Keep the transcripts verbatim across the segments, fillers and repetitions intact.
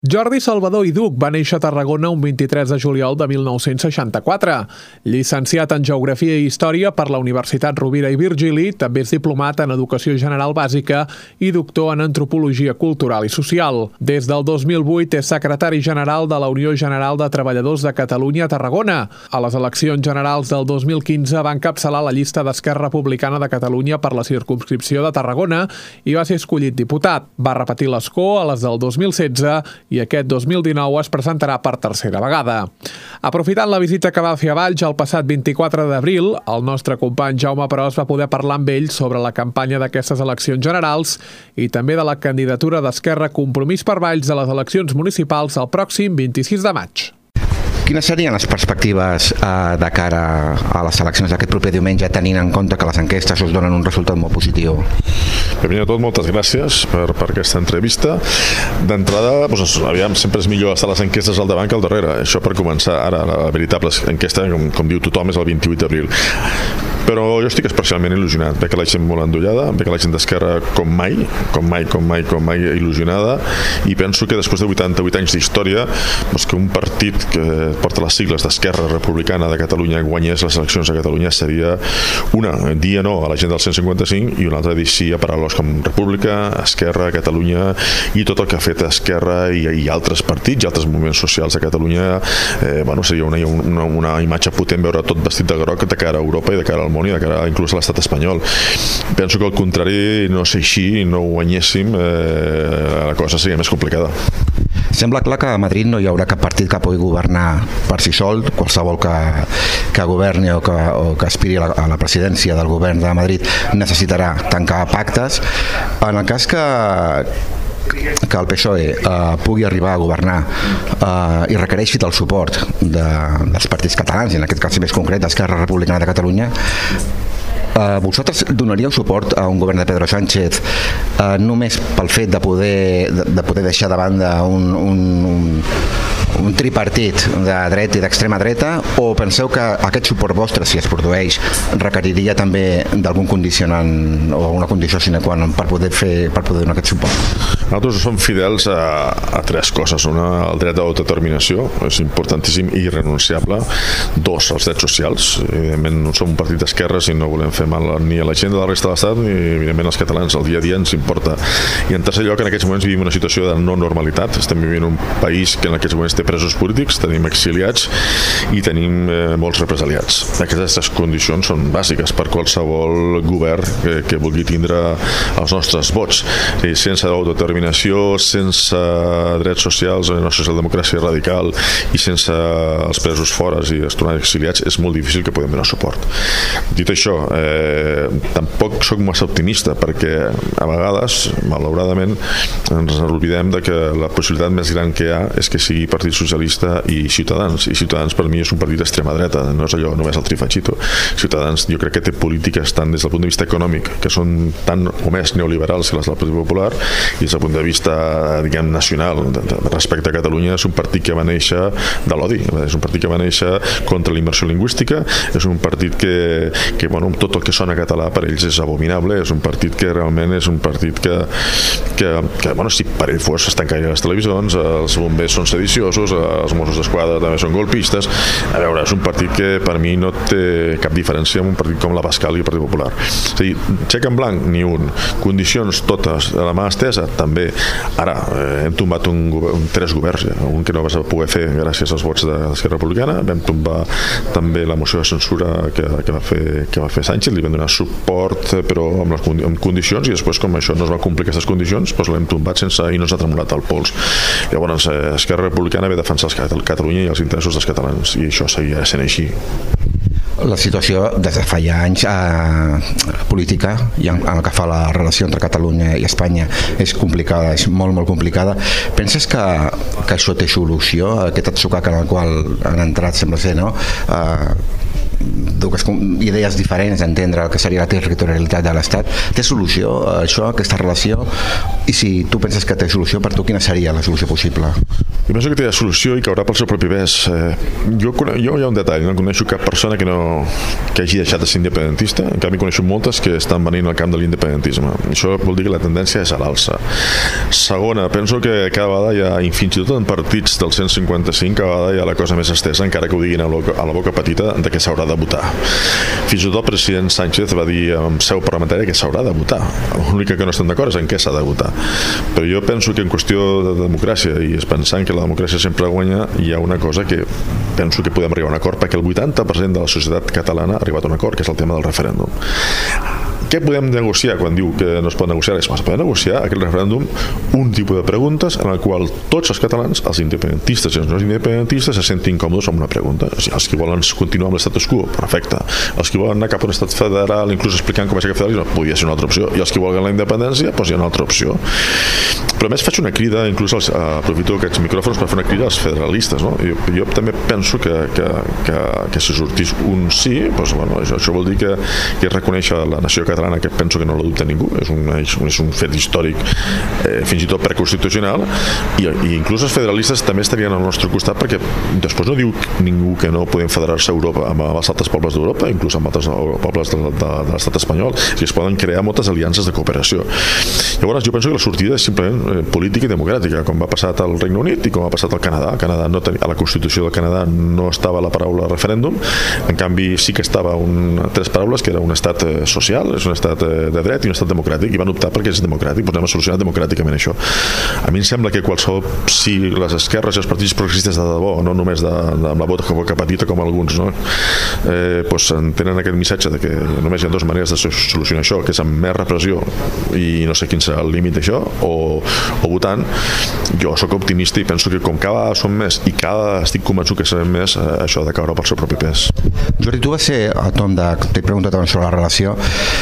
Jordi Salvador i Duch va néixer a Tarragona un vint-i-tres de juliol de mil nou-cents seixanta-quatre. Llicenciat en Geografia i Història per la Universitat Rovira i Virgili, també és diplomat en Educació General Bàsica i doctor en Antropologia Cultural i Social. Des del dos mil vuit és secretari general de la Unió General de Treballadors de Catalunya a Tarragona. A les eleccions generals del dos mil quinze va encapçalar la llista d'Esquerra Republicana de Catalunya per la circumscripció de Tarragona i va ser escollit diputat. Va repetir l'escó a les del dos mil setze i aquest dos mil dinou es presentarà per tercera vegada. Aprofitant la visita que va fer a Valls el passat vint-i-quatre d'abril, el nostre company Jaume Perós va poder parlar amb ell sobre la campanya d'aquestes eleccions generals i també de la candidatura d'Esquerra Compromís per Valls a les eleccions municipals el pròxim vint-i-sis de maig. Quines serien les perspectives eh, de cara a les eleccions d'aquest proper diumenge, tenint en compte que les enquestes us donen un resultat molt positiu? Primer de tot, moltes gràcies per, per aquesta entrevista. D'entrada, doncs, aviam, sempre és millor estar les enquestes al davant que al darrere. Això per començar. Ara, la veritable enquesta, com, com diu tothom, és el vint-i-vuit d'abril. Però jo estic especialment il·lusionat. Veig que la gent molt endollada, veig que la gent d'Esquerra com mai, com mai, com mai, com mai il·lusionada, i penso que després de vuitanta-vuit anys d'història, doncs que un partit que porta les sigles d'Esquerra Republicana de Catalunya guanyés les eleccions a Catalunya seria una, dir no a la gent del cent cinquanta-cinc i una altra dir sí a paraules com República, Esquerra, Catalunya i tot el que ha fet Esquerra i, i altres partits i altres moviments socials a Catalunya. Eh, bueno, seria una, una, una imatge potent veure tot vestit de groc de cara a Europa i de cara al món i de cara inclús a l'estat espanyol. Penso que al contrari, no sé així, no ho guanyéssim, eh, la cosa seria més complicada. Sembla clar que a Madrid no hi haurà cap partit que pugui governar per si sol. Qualsevol que, que governi o que, o que aspiri a la, a la presidència del govern de Madrid necessitarà tancar pactes. En el cas que que el P S O E eh, pugui arribar a governar eh, i requereixi del suport de, dels partits catalans, i en aquest cas més concret d'Esquerra Republicana de Catalunya, eh, vosaltres donaríeu suport a un govern de Pedro Sánchez eh, només pel fet de poder, de, de poder deixar de banda un, un, un un tripartit de dreta i d'extrema dreta, o penseu que aquest suport vostre, si es produeix, requeriria també d'algun condicionant o alguna condició sine qua non per poder fer, per poder donar aquest suport? Nosaltres som fidels a, a tres coses. Una, el dret d'autodeterminació, és importantíssim i irrenunciable. Dos, els drets socials. Evidentment no som un partit d'esquerres i no volem fer mal ni a la gent de la resta de l'Estat ni evidentment als catalans. El dia a dia ens importa. I en tercer lloc, en aquests moments vivim una situació de no normalitat. Estem vivint un país que en aquests moments té presos polítics, tenim exiliats i tenim eh, molts represaliats. Aquestes condicions són bàsiques per qualsevol govern que, que vulgui tindre els nostres vots. I sense autodeterminació, sense drets socials, una socialdemocràcia radical i sense els presos fora i els tornats exiliats és molt difícil que podem donar suport. Dit això, eh, tampoc soc massa optimista perquè a vegades, malauradament, ens oblidem de que la possibilitat més gran que hi ha és que sigui Partit Socialista i Ciutadans, i Ciutadans per mi és un partit d'extrema dreta, no és allò només el trifachito. Ciutadans jo crec que té polítiques tant des del punt de vista econòmic que són tan o més neoliberals que les del Partit Popular, i des del punt de vista diguem nacional respecte a Catalunya és un partit que va néixer de l'odi, és un partit que va néixer contra la immersió lingüística, és un partit que, que bueno, tot el que sona català per ells és abominable, és un partit que realment és un partit que, que, que bueno, si per ell fos es tancarien les televisions, els bombers són sediciosos, els Mossos d'Esquadra també són golpistes. A veure, és un partit que per mi no té cap diferència amb un partit com la Pascal i el Partit Popular. És a dir, xec en blanc, ni un. Condicions totes, a la mà estesa, també. Ara, eh, hem tombat un, un, tres governs, ja. Un que no vas poder fer gràcies als vots de l'Esquerra Republicana, vam tombar també la moció de censura que, que, va, fer, que va fer Sánchez, li vam donar suport però amb, les, amb condicions, i després com això no es va complir aquestes condicions, doncs l'hem tombat sense, i no ens ha tremolat el pols. Llavors, eh, Esquerra Republicana ve a defensar el Catalunya i els interessos dels catalans, i això seguirà sent així. La situació des de fa ja anys eh, política i en, en el que fa la relació entre Catalunya i Espanya és complicada, és molt molt complicada. Penses que, que això té solució, aquest atzucac en el qual han entrat, sembla ser, no? Eh, dues idees diferents d'entendre el que seria la territorialitat de l'Estat. Té solució això, aquesta relació? I si tu penses que té solució, per tu quina seria la solució possible? Jo penso que té solució i caurà pel seu propi pes. Eh, jo, jo hi ha un detall, no coneixo cap persona que, no, que hagi deixat de ser independentista, en canvi coneixo moltes que estan venint al camp de l'independentisme. Això vol dir que la tendència és a l'alça. Segona, penso que cada vegada hi ha, i fins i tot en partits del cent cinquanta-cinc, cada vegada hi ha la cosa més estesa, encara que ho diguin a la boca, a la boca petita, de que s'haurà de votar. Fins i tot el president Sánchez va dir en seu parlamentària que s'haurà de votar. L'únic que no estem d'acord és en què s'ha de votar. Però jo penso que en qüestió de democràcia, i és pensant que la democràcia sempre guanya, hi ha una cosa que penso que podem arribar a un acord, perquè el vuitanta per cent de la societat catalana ha arribat a un acord, que és el tema del referèndum. Què podem negociar quan diu que no es pot negociar? Es pot negociar aquest referèndum un tipus de preguntes en el qual tots els catalans, els independentistes i els no independentistes, se sentin còmodes amb una pregunta. O sigui, els que volen continuar amb l'estatus quo, perfecte. Els que volen anar cap a un estat federal, inclús explicant com és aquest federalisme, podria ser una altra opció. I els que volen la independència, doncs hi ha una altra opció. Però a més faig una crida, inclús els, aprofito aquests micròfons per fer una crida als federalistes. No? Jo, jo també penso que, que, que, que si sortís un sí, doncs, bueno, això, això vol dir que, que reconeix la nació catalana, que penso que no la dubta ningú, és un, és un fet històric, eh, fins i tot preconstitucional, i, i inclús els federalistes també estarien al nostre costat, perquè després no diu ningú que no podem federar-se a Europa amb els altres pobles d'Europa, inclús amb altres pobles de, de, de l'estat espanyol, i es poden crear moltes aliances de cooperació. Llavors jo penso que la sortida és simplement política i democràtica, com va passar al Regne Unit i com ha passat al Canadà. Al Canadà no tenia, a la Constitució del Canadà no estava la paraula referèndum, en canvi sí que estava un, tres paraules, que era un estat social, és un estat de dret i un estat democràtic, i van optar perquè és democràtic, doncs anem a solucionar democràticament això. A mi em sembla que qualsevol, si les esquerres i els partits progressistes de debò, no només de, de, amb la boca petita com alguns, no? eh, doncs tenen aquest missatge de que només hi ha dues maneres de solucionar això, que és amb més repressió, i no sé quin serà el límit d'això, o, o votant. Jo sóc optimista i penso que com cada vegada som més i cada estic convençut que serem més, eh, això ha de caure pel seu propi pes. Jordi, tu vas ser, Tom, de, t'he preguntat abans sobre la relació,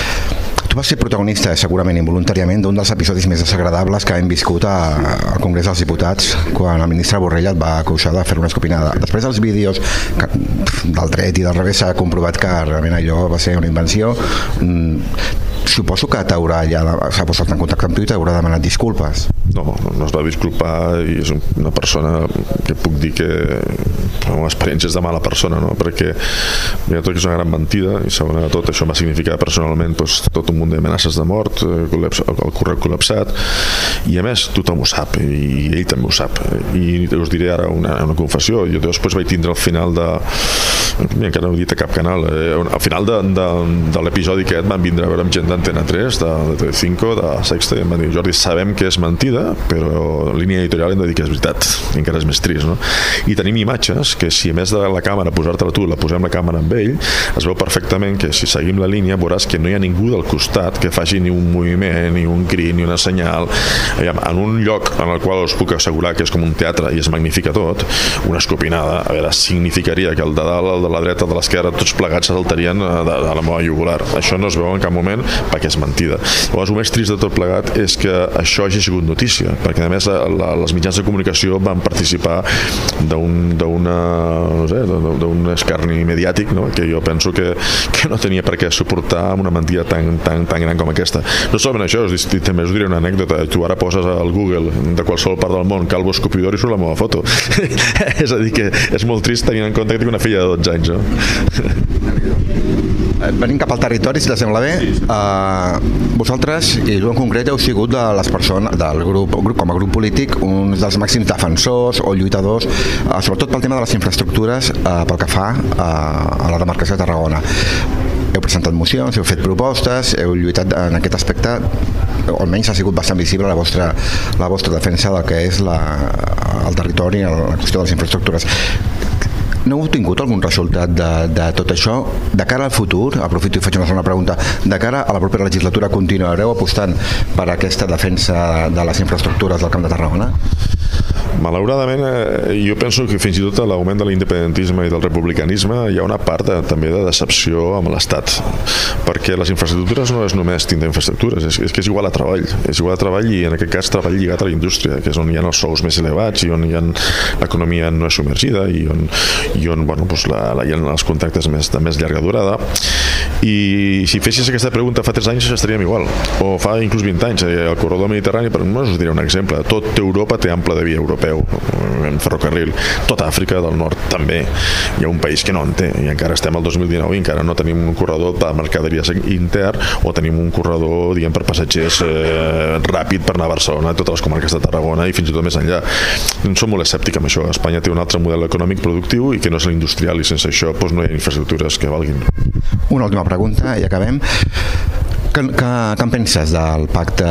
tu vas ser protagonista, segurament involuntàriament, d'un dels episodis més desagradables que hem viscut a, al Congrés dels Diputats, quan el ministre Borrell et va acusar de fer una escopinada. Després dels vídeos que, del dret i del revés s'ha comprovat que realment allò va ser una invenció. Mm, suposo que t'haurà ja s'ha posat en contacte amb tu i t'haurà demanat disculpes. No, no es va disculpar, i és una persona que puc dir que amb experiències de mala persona, no? Perquè mira, tot que és una gran mentida, i segona de tot això m'ha significat personalment doncs, tot un munt d'amenaces de mort, el correu col·lapsat, i a més tothom ho sap, i ell també ho sap, i us diré ara una, una confessió. Jo després vaig tindre al final de mira, encara no ho he dit a cap canal, eh, al final de, de, de l'episodi aquest van vindre a veure amb gent d'Antena tres, de, de Telecinco, de Sexta, i em van dir, Jordi, sabem que és mentida, però línia editorial hem de dir que és veritat, i encara és més trist, no? I tenim imatges que si a més de la càmera posar-te-la tu, la posem la càmera amb ell, es veu perfectament que si seguim la línia veuràs que no hi ha ningú del costat que faci ni un moviment, ni un crit, ni una senyal. En un lloc en el qual us puc assegurar que és com un teatre i es magnifica tot, una escopinada, a veure, significaria que el de dalt, el de la dreta, el de l'esquerra, tots plegats saltarien de, de la meva jugular. Això no es veu en cap moment perquè és mentida. Llavors, el més trist de tot plegat és que això hagi sigut notícia, perquè a més la, les mitjans de comunicació van participar d'un no sé, d'un escarni mediàtic, no? Que jo penso que, que no tenia per què suportar amb una mentida tan, tan, tan gran com aquesta. No solament això, us, també us diré una anècdota. Tu ara poses al Google de qualsevol part del món Calvo Escopidor i surt la meva foto. És a dir, que és molt trist tenint en compte que tinc una filla de dotze anys, no? Venim cap al territori, si la sembla bé. Uh, vosaltres, i tu en concret, heu sigut de les persones del grup, grup com a grup polític, uns dels màxims defensors o lluitadors, uh, sobretot pel tema de les infraestructures, uh, pel que fa uh, a la demarcació de Tarragona. Heu presentat mocions, heu fet propostes, heu lluitat en aquest aspecte, o almenys ha sigut bastant visible la vostra, la vostra defensa del que és la, el territori, la qüestió de les infraestructures. No heu tingut algun resultat de, de tot això? De cara al futur, aprofito i faig una segona pregunta, de cara a la propera legislatura continuareu apostant per aquesta defensa de les infraestructures del Camp de Tarragona? malauradament, eh, jo penso que fins i tot a l'augment de l'independentisme i del republicanisme hi ha una part de, també de decepció amb l'Estat, perquè les infraestructures no és només tindre infraestructures, és, és que és igual a treball, és igual a treball i en aquest cas treball lligat a la indústria, que és on hi ha els sous més elevats i on hi ha l'economia no és submergida i on, i on bueno, doncs la, la, hi ha els contractes més, de més llarga durada. I si fessis aquesta pregunta fa tres anys estaríem igual, o fa inclús vint anys. El corredor mediterrani, per no us diré un exemple, tot Europa té ample de via europeu en ferrocarril, tota Àfrica del Nord també, hi ha un país que no en té i encara estem al dos mil dinou i encara no tenim un corredor per mercaderies intern o tenim un corredor, diguem, per passatgers eh, ràpid per anar a Barcelona, totes les comarques de Tarragona i fins i tot més enllà. Som molt escèptics amb això. Espanya té un altre model econòmic productiu i que no és l'industrial, i sense això doncs, no hi ha infraestructures que valguin. Una última pregunta i acabem. Què, què, què en penses del pacte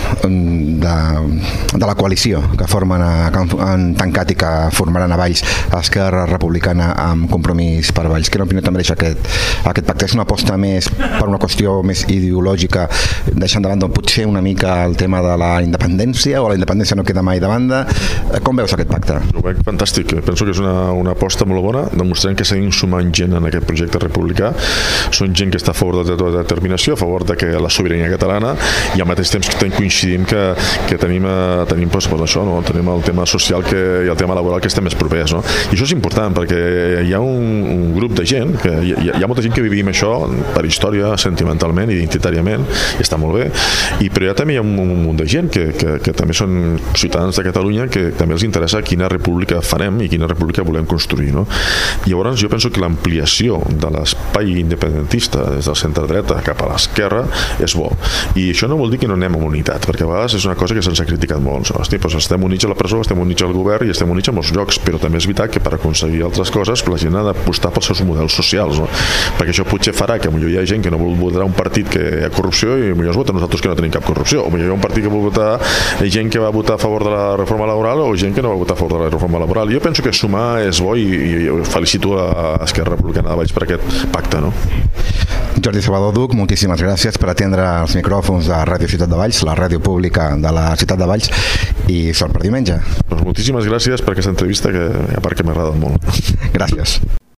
de, de la coalició que formen a, que han tancat i que formaran a Valls Esquerra Republicana amb Compromís per Valls? Quina opinió també deixa aquest, aquest pacte? És una aposta més per una qüestió més ideològica, deixant de banda potser una mica el tema de la independència, o la independència no queda mai de banda? Com veus aquest pacte? Ho veig fantàstic, penso que és una, una aposta molt bona, demostrant que seguim sumant gent en aquest projecte republicà. Són gent que està a favor de la determinació, a favor de que la sobirania catalana, i al mateix temps que coincidim que, que tenim, tenim, doncs, doncs això, no? Tenim el tema social que, i el tema laboral que estem més propers, no? I això és important perquè hi ha un, un grup de gent, que hi, hi ha molta gent que vivim això per història, sentimentalment, identitàriament, i està molt bé, i, però hi ha també hi ha un, un munt de gent que, que, que també són ciutadans de Catalunya que també els interessa quina república farem i quina república volem construir, no? I llavors jo penso que l'ampliació de l'espai independentista des del centre-dreta cap a l'esquerra és bo. I això no vol dir que no anem amb unitat, perquè a vegades és una cosa que se'ns ha criticat molt. Hosti, doncs estem units a la presó, estem units al govern i estem units a molts llocs, però també és veritat que per aconseguir altres coses la gent ha d'apostar pels seus models socials, no? Perquè això potser farà que potser hi ha gent que no vol votar un partit que hi ha corrupció i potser es vota nosaltres que no tenim cap corrupció, o potser hi ha un partit que vol votar gent que va votar a favor de la reforma laboral o gent que no va votar a favor de la reforma laboral. Jo penso que sumar és bo i, i felicito a Esquerra Republicana de Valls per aquest pacte, no? Jordi Salvador Duch, moltíssimes gràcies per atendre els micròfons de Ràdio Ciutat de Valls, la ràdio pública de la Ciutat de Valls, i sort per diumenge. Doncs moltíssimes gràcies per aquesta entrevista, que a part que m'ha agradat molt. Gràcies.